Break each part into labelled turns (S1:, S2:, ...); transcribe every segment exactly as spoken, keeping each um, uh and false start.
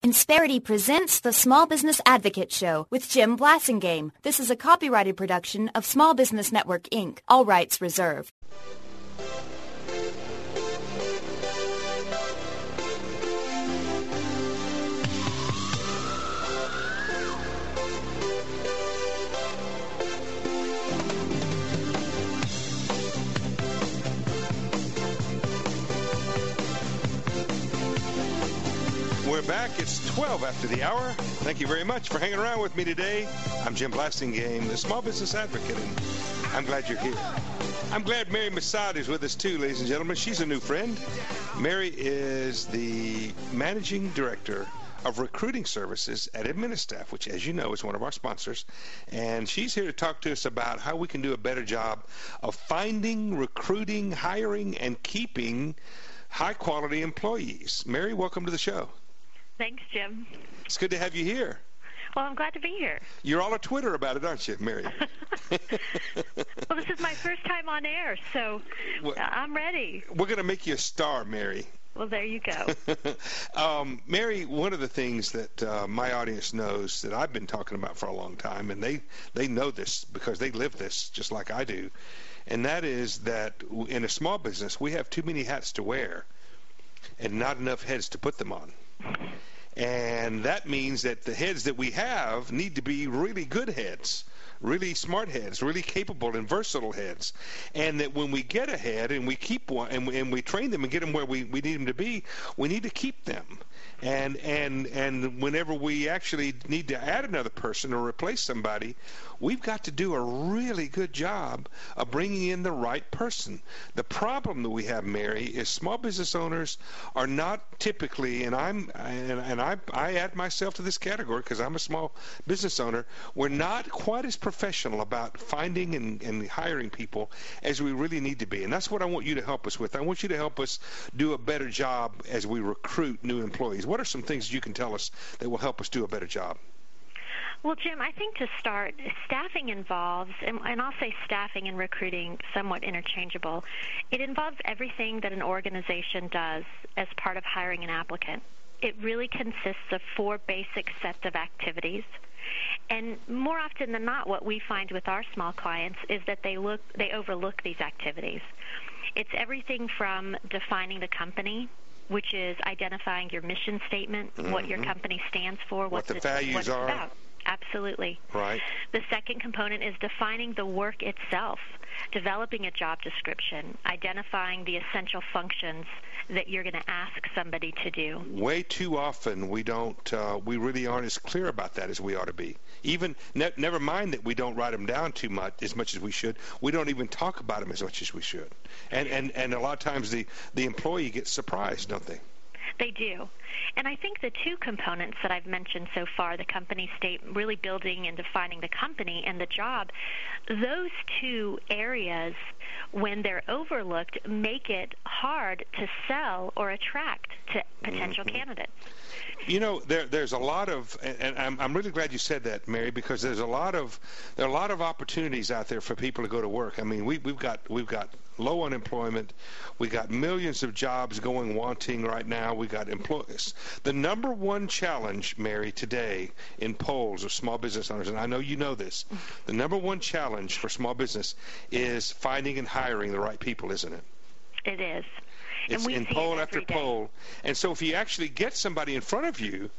S1: Insperity presents the Small Business Advocate Show with Jim Blasingame. This is a copyrighted production of Small Business Network, Incorporated. All rights reserved.
S2: We're back. It's twelve after the hour. Thank you very much for hanging around with me today. I'm Jim Blasingame, the Small Business Advocate, and I'm glad you're here. I'm glad Mary Masad is with us too, ladies and gentlemen. She's a new friend. Mary is the Managing Director of Recruiting Services at Administaff, which, as you know, is one of our sponsors. And she's here to talk to us about how we can do a better job of finding, recruiting, hiring, and keeping high-quality employees. Mary, welcome to the show.
S3: Thanks, Jim.
S2: It's good to have you here.
S3: Well, I'm glad to be here.
S2: You're all on Twitter about it, aren't you, Mary?
S3: Well, this is my first time on air, so well, I'm ready.
S2: We're going to make you a star, Mary.
S3: Well, there you go.
S2: um, Mary, one of the things that uh, my audience knows that I've been talking about for a long time, and they, they know this because they live this just like I do, and that is that in a small business, we have too many hats to wear and not enough heads to put them on. And that means that the heads that we have need to be really good heads, really smart heads, really capable and versatile heads. And that when we get a head and we keep one and we, and we train them and get them where we, we need them to be, we need to keep them. And, and, and whenever we actually need to add another person or replace somebody, we've got to do a really good job of bringing in the right person. The problem that we have, Mary, is small business owners are not typically, and I'm and, and I, I add myself to this category because I'm a small business owner, we're not quite as professional about finding and, and hiring people as we really need to be. And that's what I want you to help us with. I want you to help us do a better job as we recruit new employees. What are some things you can tell us that will help us do a better job?
S3: Well, Jim, I think to start, staffing involves, and, and I'll say staffing and recruiting somewhat interchangeable, it involves everything that an organization does as part of hiring an applicant. It really consists of four basic sets of activities. And more often than not, what we find with our small clients is that they look, they overlook these activities. It's everything from defining the company, which is identifying your mission statement, mm-hmm. what your company stands for,
S2: what the
S3: it,
S2: values
S3: what it's
S2: are.
S3: About. Absolutely.
S2: Right.
S3: The second component is defining the work itself, developing a job description, identifying the essential functions that you're going to ask somebody to do.
S2: Way too often we don't, uh, we really aren't as clear about that as we ought to be. Even, ne- never mind that we don't write them down too much, as much as we should. We don't even talk about them as much as we should. And and, and a lot of times the, the employee gets surprised, don't they?
S3: They do. And I think the two components that I've mentioned so far, the company state, really building and defining the company and the job, those two areas, when they're overlooked, make it hard to sell or attract to potential mm-hmm. candidates.
S2: You know, there, there's a lot of, and I'm, I'm really glad you said that, Mary, because there's a lot of, there are a lot of opportunities out there for people to go to work. I mean, we, we've got, we've got low unemployment, we got millions of jobs going wanting right now. We got employees. The number one challenge, Mary, today in polls of small business owners, and I know you know this, the number one challenge for small business is finding and hiring the right people, isn't it?
S3: It is.
S2: It's in poll after poll. And so if you actually get somebody in front of you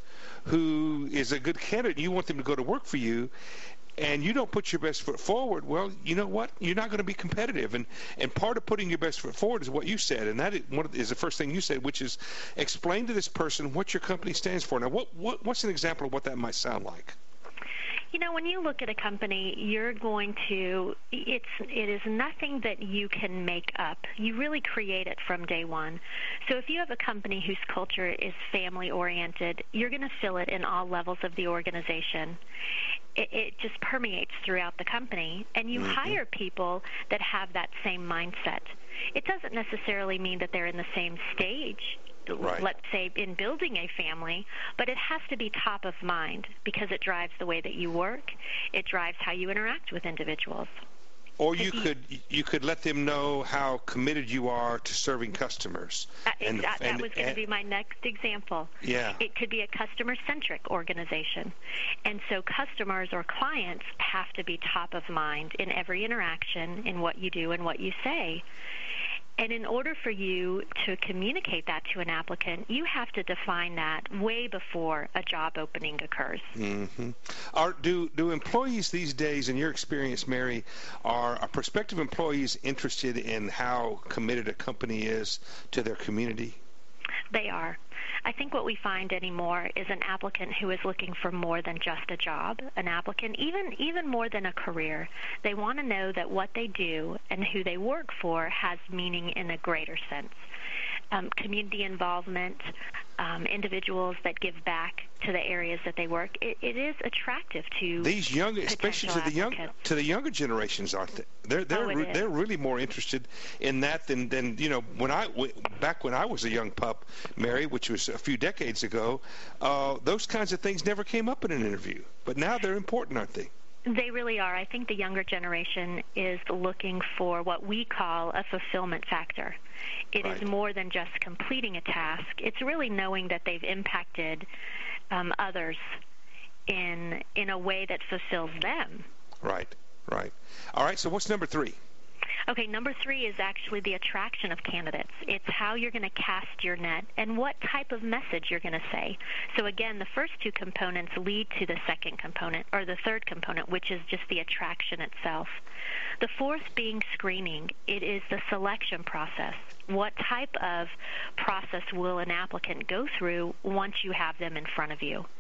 S2: who is a good candidate, you want them to go to work for you, and you don't put your best foot forward, well, you know what? You're not going to be competitive. And, and part of putting your best foot forward is what you said, and that is, one of, is the first thing you said, which is explain to this person what your company stands for. Now, what, what what's an example of what that might sound like?
S3: You know, when you look at a company, you're going to, it's, it is nothing that you can make up. You really create it from day one. So if you have a company whose culture is family-oriented, you're going to feel it in all levels of the organization. It, it just permeates throughout the company, and you mm-hmm. hire people that have that same mindset. It doesn't necessarily mean that they're in the same stage, right. let's say, in building a family, but it has to be top of mind because it drives the way that you work. It drives how you interact with individuals.
S2: Or you could you could let them know how committed you are to serving customers.
S3: Uh,
S2: and,
S3: that, that
S2: and,
S3: was going to be my next example.
S2: Yeah.
S3: It could be a customer-centric organization. And so customers or clients have to be top of mind in every interaction, in what you do and what you say. And in order for you to communicate that to an applicant, you have to define that way before a job opening occurs.
S2: Mm-hmm. Are, do do employees these days, in your experience, Mary, are, are prospective employees interested in how committed a company is to their community?
S3: They are. I think what we find anymore is an applicant who is looking for more than just a job, an applicant even even more than a career. They want to know that what they do and who they work for has meaning in a greater sense. Um, community involvement, um, individuals that give back to the areas that they work, it, it is attractive to
S2: these young, especially to the young,
S3: applicants.
S2: to the younger generations, aren't they? They're they're
S3: Oh,
S2: re- they're really more interested in that than, than you know when I w- back when I was a young pup, Mary, which was a few decades ago. Uh, those kinds of things never came up in an interview, but now they're important, aren't they?
S3: They really are. I think the younger generation is looking for what we call a fulfillment factor. It
S2: Right.
S3: is more than just completing a task. It's really knowing that they've impacted um, others in in a way that fulfills them.
S2: Right, right. All right, so what's number three?
S3: Okay, number three is actually the attraction of candidates. It's how you're going to cast your net and what type of message you're going to say. So again, the first two components lead to the second component, or the third component, which is just the attraction itself. The fourth being screening. It is the selection process. What type of process will an applicant go through once you have them in front of you?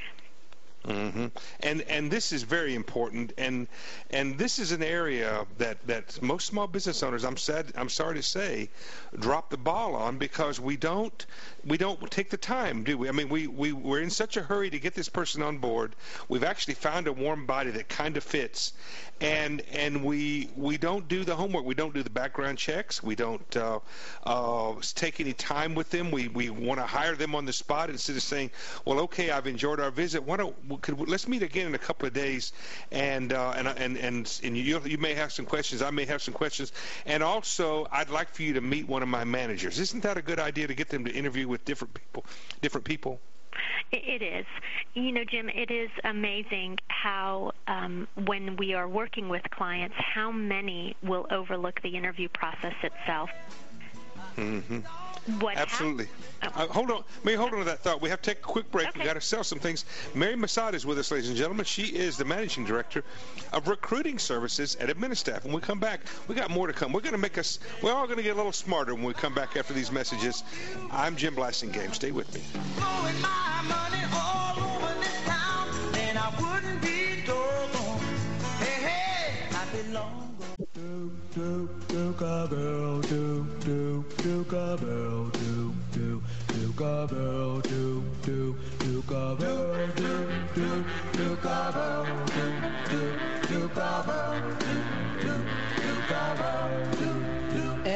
S2: Mm-hmm. And and this is very important, and and this is an area that, that most small business owners, I'm sad, I'm sorry to say, drop the ball on because we don't we don't take the time, do we? I mean, we we we're in such a hurry to get this person on board. We've actually found a warm body that kind of fits, and and we we don't do the homework. We don't do the background checks. We don't uh, uh, take any time with them. We we want to hire them on the spot instead of saying, well, okay, I've enjoyed our visit. Why don't Could, let's meet again in a couple of days, and uh, and and and and you you may have some questions. I may have some questions, and also I'd like for you to meet one of my managers. Isn't that a good idea to get them to interview with different people? Different people.
S3: It is. You know, Jim, it is amazing how um, when we are working with clients, how many will overlook the interview process itself.
S2: Mm-hmm.
S3: What
S2: Absolutely.
S3: hap-
S2: Uh, hold on. May hold on to that thought. We have to take a quick break.
S3: Okay.
S2: We've got to sell some things. Mary Masad is with us, ladies and gentlemen. She is the managing director of recruiting services at Administaff. When we come back, we got more to come. We're going to make us, we're all going to get a little smarter when we come back after these messages. I'm Jim Blasingame. Stay with me.
S4: Blowing my money all over this town, and I wouldn't be doggone. Hey, hey, I belong. Do, do, do, girl, do, do, do, girl, do, do, do, girl, do, do, do, girl, do, do, do, do, girl, do, do, do, girl, do, do, do, girl, do, do,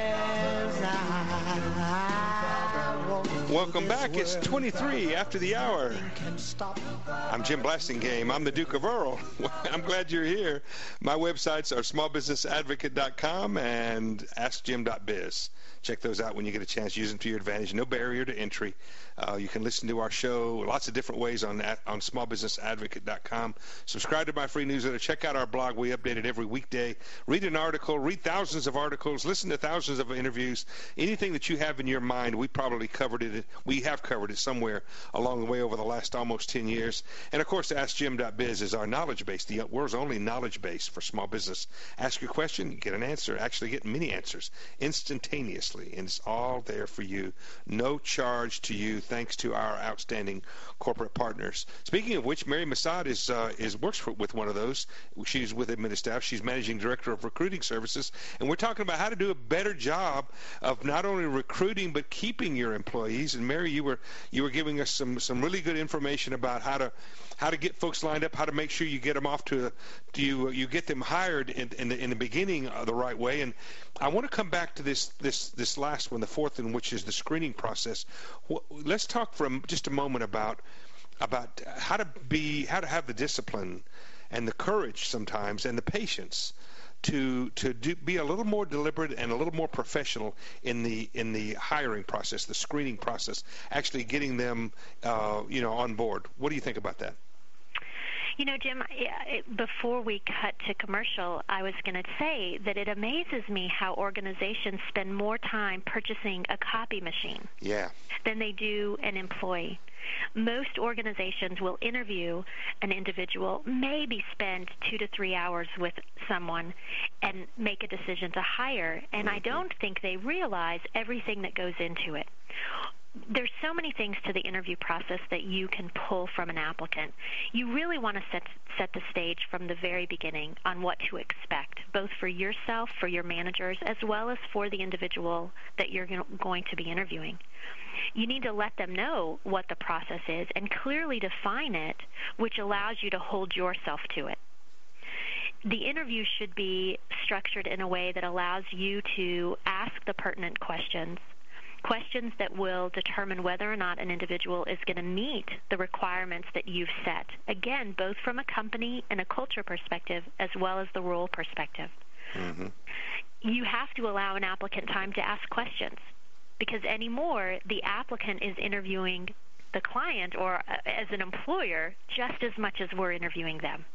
S4: as I walk.
S2: Welcome back. It's twenty-three after the hour. I'm Jim Blasingame. I'm the Duke of Earl. I'm glad you're here. My websites are small business advocate dot com and ask jim dot biz. Check those out when you get a chance. Use them to your advantage. No barrier to entry. Uh, you can listen to our show lots of different ways on on small business advocate dot com. Subscribe to my free newsletter. Check out our blog. We update it every weekday. Read an article. Read thousands of articles. Listen to thousands of interviews. Anything that you have in your mind, we probably covered it. We have covered it somewhere along the way over the last almost ten years. And, of course, ask jim dot biz is our knowledge base, the world's only knowledge base for small business. Ask your question, get an answer. Actually get many answers instantaneously. And it's all there for you. No charge to you, thanks to our outstanding corporate partners. Speaking of which, Mary Masad is uh, is works for, with one of those. She's with Administaff. She's managing director of recruiting services, and we're talking about how to do a better job of not only recruiting but keeping your employees. And Mary, you were you were giving us some some really good information about how to how to get folks lined up, how to make sure you get them off to, do you you get them hired in, in the in the beginning uh, the right way. And I want to come back to this this this last one, the fourth one, which is the screening process. Let's talk for just a moment about about how to be how to have the discipline and the courage sometimes and the patience to to do, be a little more deliberate and a little more professional in the in the hiring process, the screening process, actually getting them, uh, you know, on board. What do you think about that?
S3: You know, Jim, it, before we cut to commercial, I was going to say that it amazes me how organizations spend more time purchasing a copy machine
S2: yeah.
S3: than they do an employee. Most organizations will interview an individual, maybe spend two to three hours with someone, and make a decision to hire. And I don't think they realize everything that goes into it. There's so many things to the interview process that you can pull from an applicant. You really want to set set the stage from the very beginning on what to expect, both for yourself, for your managers, as well as for the individual that you're going to be interviewing. You need to let them know what the process is and clearly define it, which allows you to hold yourself to it. The interview should be structured in a way that allows you to ask the pertinent questions, questions that will determine whether or not an individual is going to meet the requirements that you've set. Again, both from a company and a culture perspective as well as the role perspective. Mm-hmm. You have to allow an applicant time to ask questions, because anymore the applicant is interviewing the client or uh, as an employer just as much as we're interviewing them.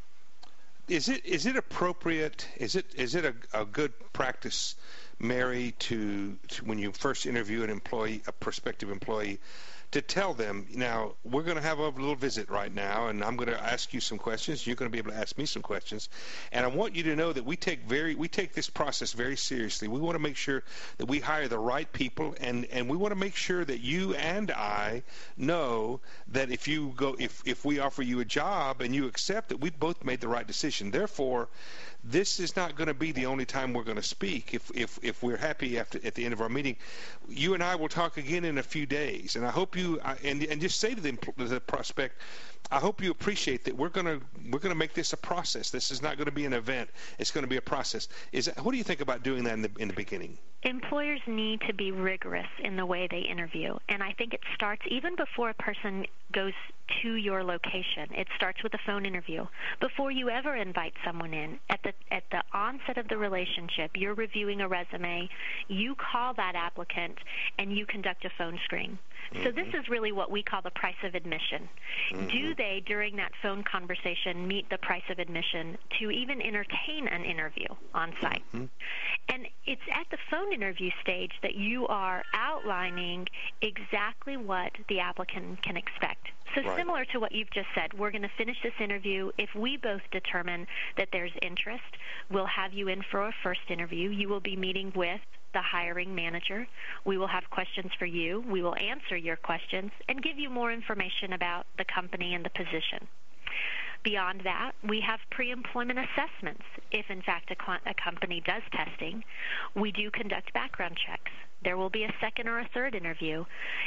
S2: Is it is it appropriate, is it is it a, a good practice, Mary, to, to when you first interview an employee, a prospective employee, to tell them, now, we're going to have a little visit right now, and I'm going to ask you some questions. You're going to be able to ask me some questions. And I want you to know that we take very we take this process very seriously. We want to make sure that we hire the right people, and, and we want to make sure that you and I know that if you go if, if we offer you a job and you accept, that we both made the right decision. Therefore, this is not going to be the only time we're going to speak. If if if we're happy after at the end of our meeting, you and I will talk again in a few days. And I hope you and and just say to the, the prospect, I hope you appreciate that we're going to we're going to make this a process. This is not going to be an event. It's going to be a process. Is that, what do you think about doing that in the in the beginning?
S3: Employers need to be rigorous in the way they interview, and I think it starts even before a person goes to your location. It starts with a phone interview. Before you ever invite someone in, at the at the onset of the relationship, you're reviewing a resume, you call that applicant, and you conduct a phone screen. Mm-hmm. So this is really what we call the price of admission. Mm-hmm. Do they, during that phone conversation, meet the price of admission to even entertain an interview on site? Mm-hmm. And it's at the phone interview stage that you are outlining exactly what the applicant can expect. So right. Similar to what you've just said, we're going to finish this interview. If we both determine that there's interest, we'll have you in for a first interview. You will be meeting with the hiring manager. We will have questions for you. We will answer your questions and give you more information about the company and the position. Beyond that, we have pre-employment assessments. If, in fact, a, cl- a company does testing, we do conduct background checks. There will be a second or a third interview.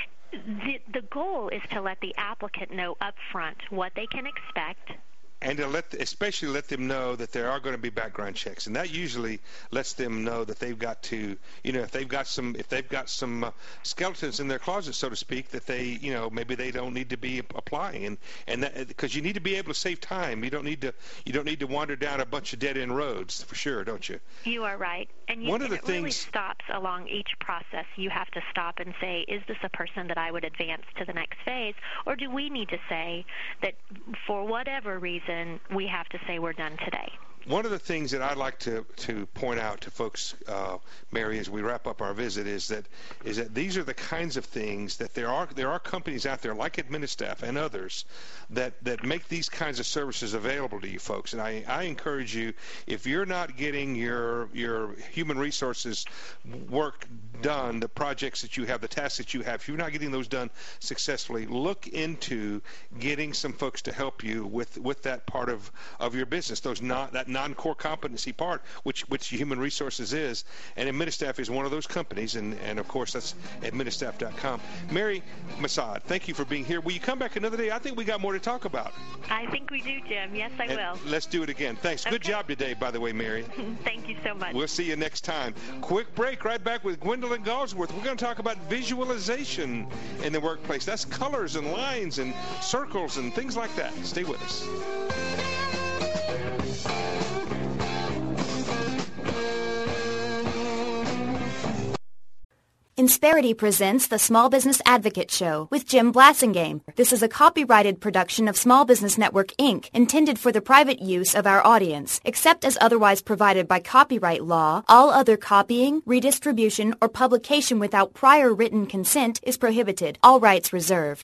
S3: The, the goal is to let the applicant know up front what they can expect,
S2: and to let, especially let them know that there are going to be background checks, and that usually lets them know that they've got to, you know, if they've got some, if they've got some uh, skeletons in their closet, so to speak, that they, you know, maybe they don't need to be applying, and and that, because you need to be able to save time. You don't need to, you don't need to wander down a bunch of dead end roads, for sure, don't you?
S3: You are right, and you,
S2: one of the
S3: it
S2: things
S3: really stops along each process. You have to stop and say, is this a person that I would advance to the next phase, or do we need to say that for whatever reason we have to say we're done today?
S2: One of the things that I'd like to, to point out to folks, uh, Mary, as we wrap up our visit, is that is that these are the kinds of things that there are there are companies out there like Administaff and others that, that make these kinds of services available to you folks. And I, I encourage you, if you're not getting your your human resources work done, the projects that you have, the tasks that you have, if you're not getting those done successfully, look into getting some folks to help you with, with that part of, of your business, those not that non-core competency part, which which human resources is, and Administaff is one of those companies, and, and of course that's Administaff dot com. Mary Masad, thank you for being here. Will you come back another day? I think we got more to talk about.
S3: I think we do, Jim. Yes, I
S2: and
S3: will.
S2: Let's do it again. Thanks. Okay. Good job today, by the way, Mary.
S3: Thank you so much.
S2: We'll see you next time. Quick break, right back with Gwendolyn Galsworth. We're going to talk about visualization in the workplace. That's colors and lines and circles and things like that. Stay with us.
S1: Insperity presents the Small Business Advocate Show with Jim Blasingame. This is a copyrighted production of Small Business Network, Incorporated, intended for the private use of our audience. Except as otherwise provided by copyright law, all other copying, redistribution, or publication without prior written consent is prohibited. All rights reserved.